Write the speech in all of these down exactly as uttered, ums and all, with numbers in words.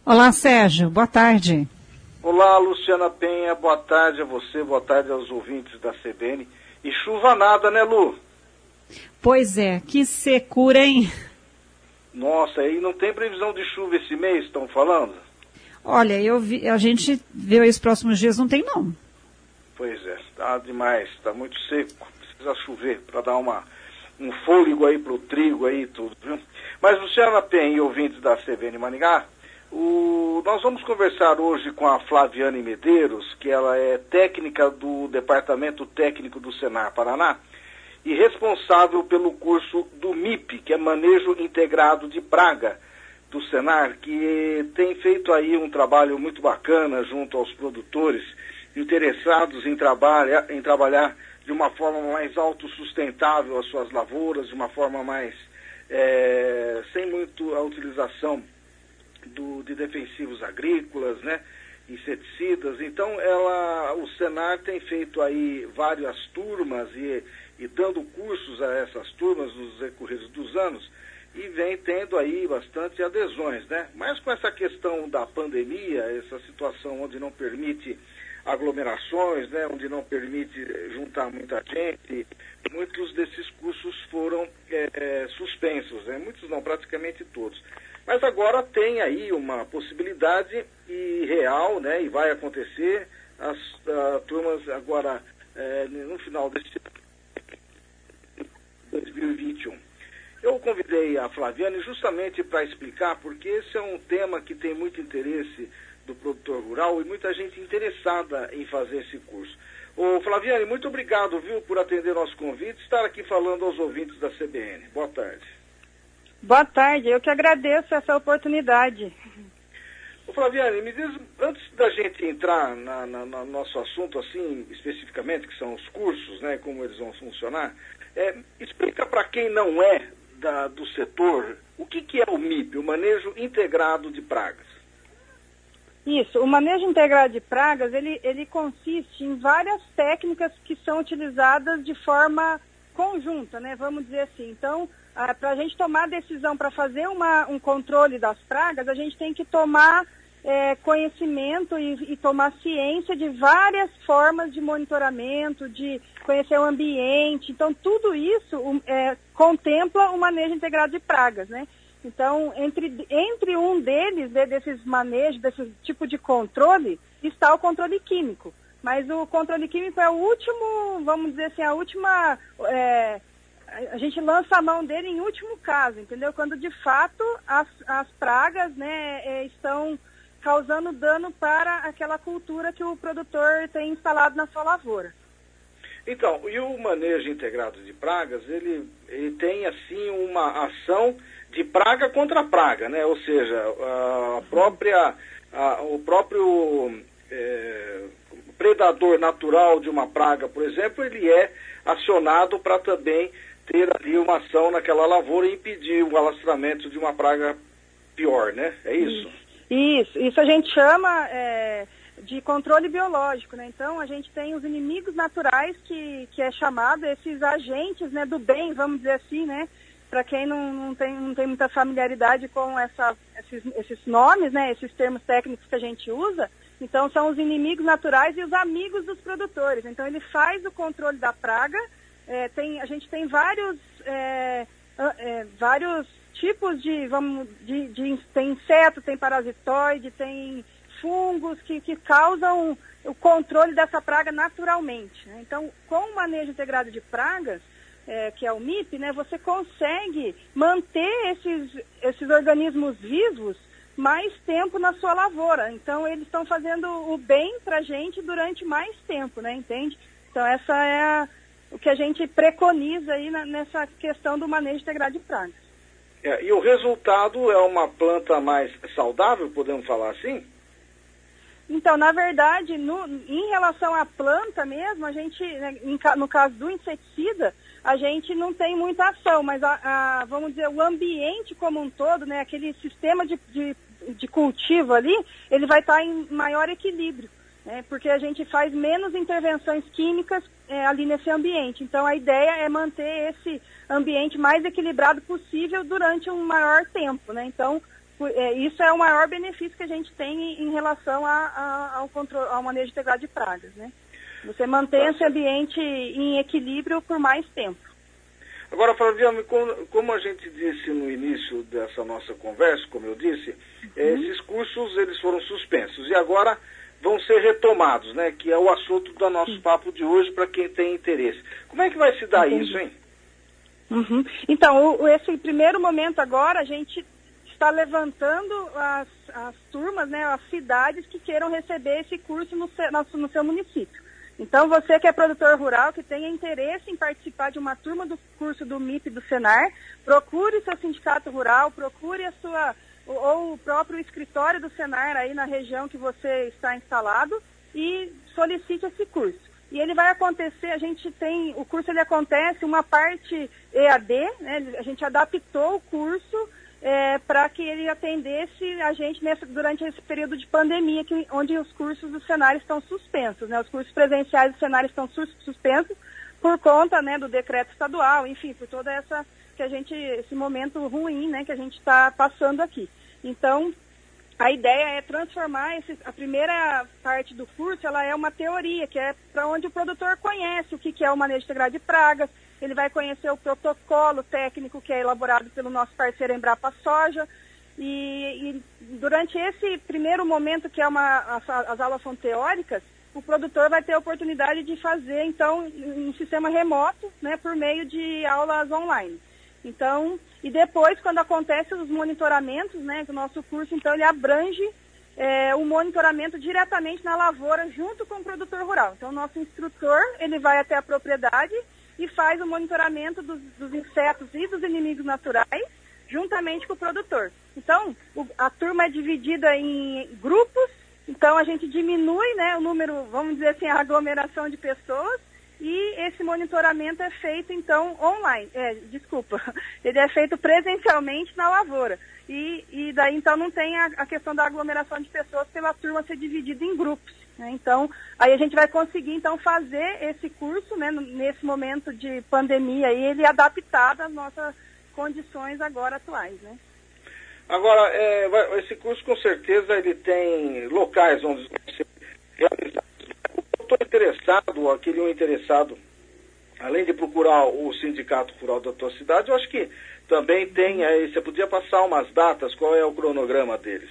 Olá, Sérgio, boa tarde. Olá, Luciana Penha, boa tarde a você, boa tarde aos ouvintes da C B N. E chuva nada, né, Lu? Pois é, que secura, hein? Nossa, e não tem previsão de chuva esse mês, estão falando? Olha, eu vi, a gente viu aí os próximos dias, não tem não. Pois é, tá demais, tá muito seco, precisa chover para dar uma, um fôlego aí pro trigo aí e tudo, viu? Mas, Luciana Penha e ouvintes da C B N Maringá, o, nós vamos conversar hoje com a Flaviane Medeiros, que ela é técnica do Departamento Técnico do Senar Paraná e responsável pelo curso do M I P, que é Manejo Integrado de Praga do Senar, que tem feito aí um trabalho muito bacana junto aos produtores interessados em, trabalha, em trabalhar de uma forma mais autossustentável as suas lavouras, de uma forma mais, é, sem muito a utilização do, de defensivos agrícolas, né, inseticidas. Então, ela, o Senar tem feito aí várias turmas e, e dando cursos a essas turmas nos decorridos dos anos e vem tendo aí bastante adesões, né? Mas com essa questão da pandemia, essa situação onde não permite aglomerações, né, onde não permite juntar muita gente, muitos desses cursos foram é, suspensos, né? Muitos não, praticamente todos. Mas agora tem aí uma possibilidade e real, né, e vai acontecer, as uh, turmas agora é, no final desse dois mil e vinte e um. Eu convidei a Flaviane justamente para explicar, porque esse é um tema que tem muito interesse do produtor rural e muita gente interessada em fazer esse curso. Ô Flaviane, muito obrigado, viu, por atender nosso convite e estar aqui falando aos ouvintes da C B N. Boa tarde. Boa tarde, eu que agradeço essa oportunidade. Ô Flaviane, me diz, antes da gente entrar na, na, no nosso assunto, assim, especificamente, que são os cursos, né, como eles vão funcionar, é, explica para quem não é da, do setor, o que, que é o M I P, o Manejo Integrado de Pragas. Isso, o manejo integrado de pragas, ele, ele consiste em várias técnicas que são utilizadas de forma conjunta, né, vamos dizer assim. Então, para a gente tomar a decisão para fazer uma, um controle das pragas, a gente tem que tomar é, conhecimento e, e tomar ciência de várias formas de monitoramento, de conhecer o ambiente. Então, tudo isso é, contempla o manejo integrado de pragas, né? Então, entre, entre um deles, de, desses manejos, desse tipo de controle, está o controle químico. Mas o controle químico é o último, vamos dizer assim, a última... É, a gente lança a mão dele em último caso, entendeu? Quando, de fato, as, as pragas, né, estão causando dano para aquela cultura que o produtor tem instalado na sua lavoura. Então, e o manejo integrado de pragas, ele, ele tem, assim, uma ação de praga contra praga, né? Ou seja, a própria, a, o próprio é, predador natural de uma praga, por exemplo, ele é acionado para também ter ali uma ação naquela lavoura e impedir o alastramento de uma praga pior, né? É isso? Isso, isso a gente chama é, de controle biológico, né? Então, a gente tem os inimigos naturais que, que é chamado, esses agentes, né, do bem, vamos dizer assim, né? Para quem não, não, tem, não tem muita familiaridade com essa, esses, esses nomes, né, esses termos técnicos que a gente usa, então são os inimigos naturais e os amigos dos produtores. Então, ele faz o controle da praga. É, tem, a gente tem vários, é, é, vários tipos de, vamos, de, de, tem inseto, tem parasitoide, tem fungos que, que causam o controle dessa praga naturalmente, né? Então, com o manejo integrado de pragas, é, que é o M I P, né, você consegue manter esses, esses organismos vivos mais tempo na sua lavoura. Então, eles estão fazendo o bem para a gente durante mais tempo, né, entende? Então, essa é a o que a gente preconiza aí na, nessa questão do manejo integrado de pragas. É, e o resultado é uma planta mais saudável, podemos falar assim? Então, na verdade, no, em relação à planta mesmo, a gente, né, em, no caso do inseticida, a gente não tem muita ação, mas a, a, vamos dizer, o ambiente como um todo, né, aquele sistema de, de, de cultivo ali, ele vai estar em maior equilíbrio. É, porque a gente faz menos intervenções químicas é, ali nesse ambiente. Então, a ideia é manter esse ambiente mais equilibrado possível durante um maior tempo, né? Então, é, isso é o maior benefício que a gente tem em, em relação a, a, ao, controle, ao manejo integrado de pragas, né? Você mantém esse ambiente em equilíbrio por mais tempo. Agora, Flaviane, como a gente disse no início dessa nossa conversa, como eu disse, uhum. esses cursos eles foram suspensos e agora vão ser retomados, né? Que é o assunto do nosso Sim. papo de hoje para quem tem interesse. Como é que vai se dar Entendi. isso, hein? Uhum. Então, o, esse primeiro momento agora, a gente está levantando as, as turmas, né, as cidades que queiram receber esse curso no, no, no seu município. Então, você que é produtor rural, que tenha interesse em participar de uma turma do curso do M I P e do Senar, procure seu sindicato rural, procure a sua, ou o próprio escritório do Senar aí na região que você está instalado e solicite esse curso. E ele vai acontecer, a gente tem, o curso ele acontece uma parte E A D, né, a gente adaptou o curso é, para que ele atendesse a gente nesse, durante esse período de pandemia, que, onde os cursos do Senar estão suspensos, né, os cursos presenciais do Senar estão sus, suspensos por conta, né, do decreto estadual, enfim, por toda essa, que a gente, esse momento ruim, né, que a gente está passando aqui. Então, a ideia é transformar esse, a primeira parte do curso, ela é uma teoria, que é para onde o produtor conhece o que, que é o manejo integrado de pragas, ele vai conhecer o protocolo técnico que é elaborado pelo nosso parceiro Embrapa Soja, e, e durante esse primeiro momento, que é uma, as, as aulas são teóricas, o produtor vai ter a oportunidade de fazer, então, um sistema remoto, né, por meio de aulas online. Então, e depois, quando acontecem os monitoramentos, né, do nosso curso, então ele abrange é, o monitoramento diretamente na lavoura, junto com o produtor rural. Então, o nosso instrutor, ele vai até a propriedade e faz o monitoramento dos, dos insetos e dos inimigos naturais, juntamente com o produtor. Então, o, a turma é dividida em grupos, então a gente diminui, né, o número, vamos dizer assim, a aglomeração de pessoas, e esse monitoramento é feito, então, online. É, desculpa, ele é feito presencialmente na lavoura. E, e daí, então, não tem a, a questão da aglomeração de pessoas pela turma ser dividida em grupos, né? Então, aí a gente vai conseguir, então, fazer esse curso, né, nesse momento de pandemia, e ele adaptado às nossas condições agora atuais, né? Agora, é, esse curso, com certeza, ele tem locais onde você realizar. Estou interessado, aquele um interessado, além de procurar o sindicato rural da tua cidade, eu acho que também tem aí, você podia passar umas datas, qual é o cronograma deles?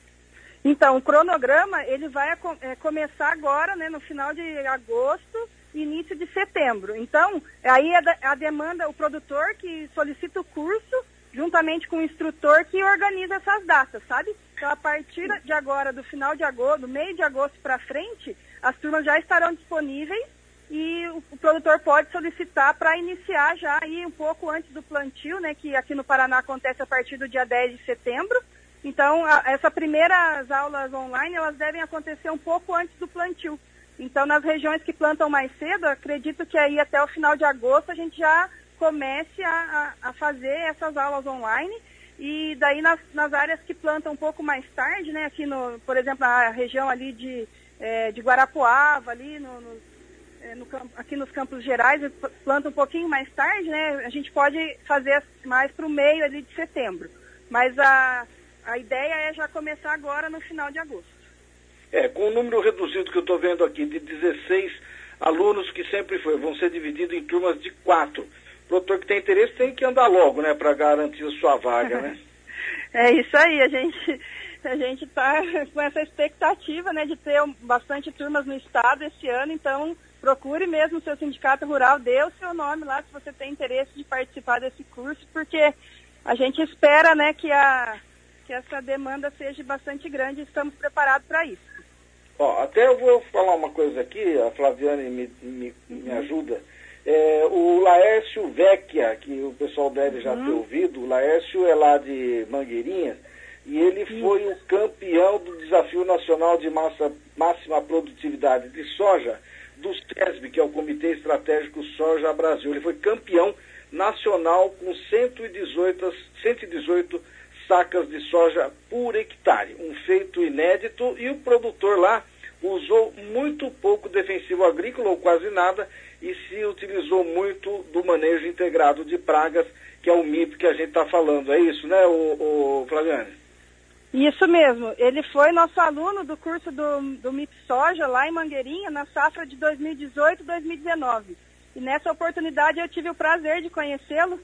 Então, o cronograma, ele vai é, começar agora, né, no final de agosto, início de setembro. Então, aí a, a demanda, o produtor que solicita o curso, juntamente com o instrutor que organiza essas datas, sabe? Então, a partir de agora, do final de agosto, do meio de agosto para frente, as turmas já estarão disponíveis e o, o produtor pode solicitar para iniciar já aí um pouco antes do plantio, né, que aqui no Paraná acontece a partir do dia dez de setembro. Então, a, essas primeiras aulas online, elas devem acontecer um pouco antes do plantio. Então, nas regiões que plantam mais cedo, acredito que aí até o final de agosto a gente já comece a, a, a fazer essas aulas online. E daí nas, nas áreas que plantam um pouco mais tarde, né, aqui no, por exemplo, na região ali de É, de Guarapuava, ali no, no, é, no, aqui nos Campos Gerais, planta um pouquinho mais tarde, né? A gente pode fazer mais para o meio ali de setembro. Mas a, a ideia é já começar agora no final de agosto. É, com o número reduzido que eu estou vendo aqui, de dezesseis alunos, que sempre foi, vão ser divididos em turmas de quatro. O produtor que tem interesse tem que andar logo, né, para garantir a sua vaga, né? É isso aí, a gente... A gente está com essa expectativa, né, de ter bastante turmas no estado esse ano, então procure mesmo o seu sindicato rural, dê o seu nome lá se você tem interesse de participar desse curso, porque a gente espera, né, que, a, que essa demanda seja bastante grande e estamos preparados para isso. Ó, até eu vou falar uma coisa aqui, a Flaviane me, me, uhum. me ajuda. É, o Laércio Vecchia, que o pessoal deve já uhum. ter ouvido, o Laércio é lá de Mangueirinha, e ele foi o campeão do Desafio Nacional de Massa, Máxima Produtividade de Soja do CESB, que é o Comitê Estratégico Soja Brasil. Ele foi campeão nacional com cento e dezoito sacas de soja por hectare. Um feito inédito, e o produtor lá usou muito pouco defensivo agrícola, ou quase nada, e se utilizou muito do manejo integrado de pragas, que é o M I P que a gente está falando. É isso, né, o, o Flaviane? Isso mesmo, ele foi nosso aluno do curso do, do M I P Soja lá em Mangueirinha, na safra de dois mil e dezoito, dois mil e dezenove. E nessa oportunidade eu tive o prazer de conhecê-lo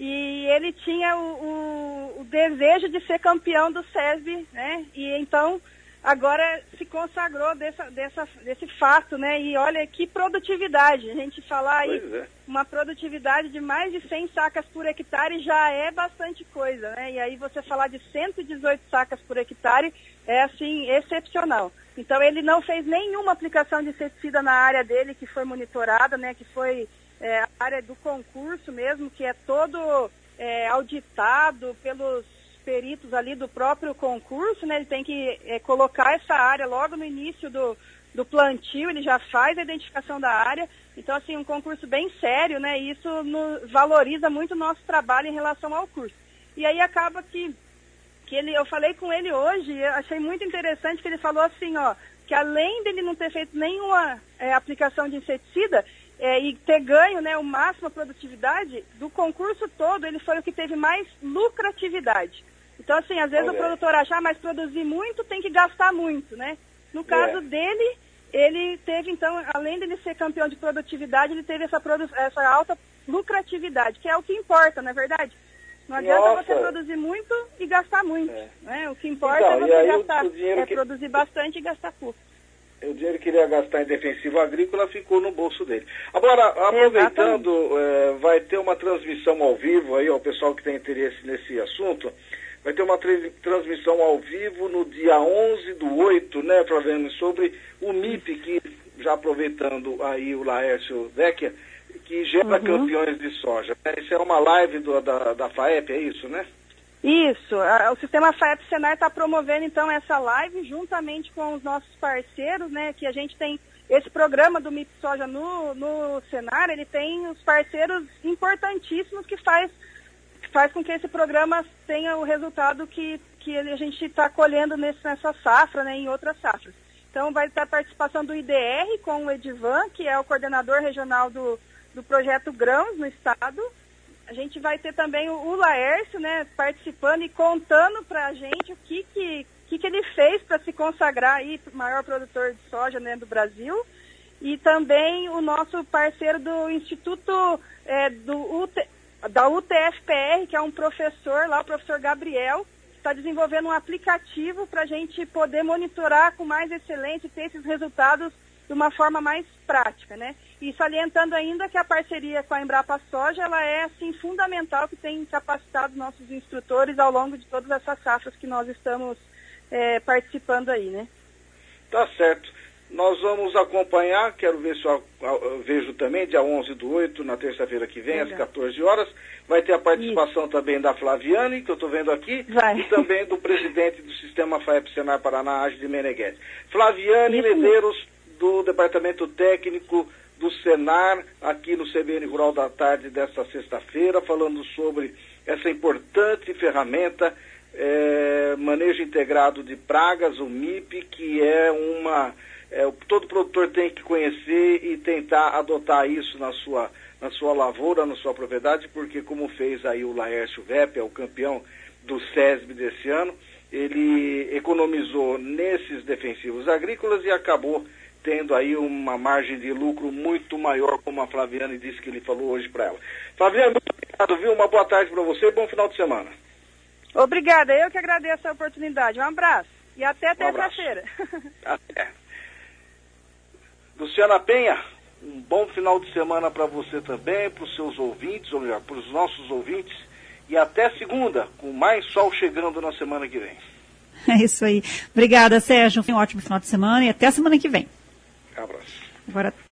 e ele tinha o, o, o desejo de ser campeão do SESB, né? E então agora se consagrou dessa, dessa, desse fato, né? E olha que produtividade, a gente falar aí Pois é. uma produtividade de mais de cem sacas por hectare já é bastante coisa, né? E aí você falar de cento e dezoito sacas por hectare é, assim, excepcional. Então ele não fez nenhuma aplicação de inseticida na área dele, que foi monitorada, né? Que foi é, a área do concurso mesmo, que é todo é, auditado pelos peritos ali do próprio concurso, né? Ele tem que é, colocar essa área logo no início do, do plantio, ele já faz a identificação da área. Então, assim, um concurso bem sério, né? E isso no, valoriza muito o nosso trabalho em relação ao curso. E aí acaba que, que ele, eu falei com ele hoje, eu achei muito interessante que ele falou assim, ó, que além dele não ter feito nenhuma é, aplicação de inseticida é, e ter ganho, né, o máximo a produtividade, do concurso todo ele foi o que teve mais lucratividade. Então, assim, às vezes Olha. o produtor achar, mas produzir muito tem que gastar muito, né? No caso É. dele, ele teve, então, além dele ser campeão de produtividade, ele teve essa, produ essa alta lucratividade, que é o que importa, não é verdade? Não adianta Nossa. você produzir muito e gastar muito, É. né? O que importa Então, é e você aí gastar, o- o dinheiro é que- produzir bastante e gastar pouco. O dinheiro que ele ia gastar em defensivo agrícola ficou no bolso dele. Agora, aproveitando, eh, vai ter uma transmissão ao vivo aí, ó, o pessoal que tem interesse nesse assunto, vai ter uma tra- transmissão ao vivo no dia onze do oito, né, Flaviane, sobre o M I P, que, já aproveitando aí o Laércio Vecchia, que gera Uhum. campeões de soja. Isso é uma live do, da, da FAEP, é isso, né? Isso, a, o sistema FAEP Senar está promovendo então essa live juntamente com os nossos parceiros, né, que a gente tem esse programa do M I P Soja no, no Senar, ele tem os parceiros importantíssimos que faz, que faz com que esse programa tenha o resultado que, que a gente está colhendo nesse, nessa safra, né, em outras safras. Então vai ter a participação do I D R com o Edivan, que é o coordenador regional do, do projeto Grãos no estado. A gente vai ter também o, o Laércio, né, participando e contando para a gente o que, que, que, que ele fez para se consagrar aí maior produtor de soja, né, do Brasil. E também o nosso parceiro do Instituto é, do U T, da U T F P R, que é um professor lá, o professor Gabriel, que está desenvolvendo um aplicativo para a gente poder monitorar com mais excelência e ter esses resultados de uma forma mais prática, né? E salientando ainda que a parceria com a Embrapa Soja, ela é, assim, fundamental, que tem capacitado nossos instrutores ao longo de todas essas safras que nós estamos é, participando aí, né? Tá certo. Nós vamos acompanhar, quero ver se eu, eu vejo também, dia onze do oito, na terça-feira que vem, Legal. às quatorze horas. Vai ter a participação Isso. também da Flaviane, que eu estou vendo aqui, Vai. e também do presidente do Sistema FAEP Senar Paraná, Age de Meneghetti. Flaviane Isso. Medeiros, do Departamento Técnico do Senar, aqui no C B N Rural da Tarde desta sexta-feira, falando sobre essa importante ferramenta, é, manejo integrado de pragas, o M I P, que é uma... É, todo produtor tem que conhecer e tentar adotar isso na sua, na sua lavoura, na sua propriedade, porque como fez aí o Laércio Vecchia, o campeão do SESB desse ano, ele economizou nesses defensivos agrícolas e acabou tendo aí uma margem de lucro muito maior, como a Flaviane disse que ele falou hoje para ela. Flaviane, muito obrigado, viu? Uma boa tarde para você e bom final de semana. Obrigada, eu que agradeço a oportunidade. Um abraço e até Um terça-feira. Até. Luciana Penha, um bom final de semana para você também, para os seus ouvintes, ou melhor, para os nossos ouvintes, e até segunda, com mais sol chegando na semana que vem. É isso aí. Obrigada, Sérgio. Um ótimo final de semana e até a semana que vem. Um abraço. Agora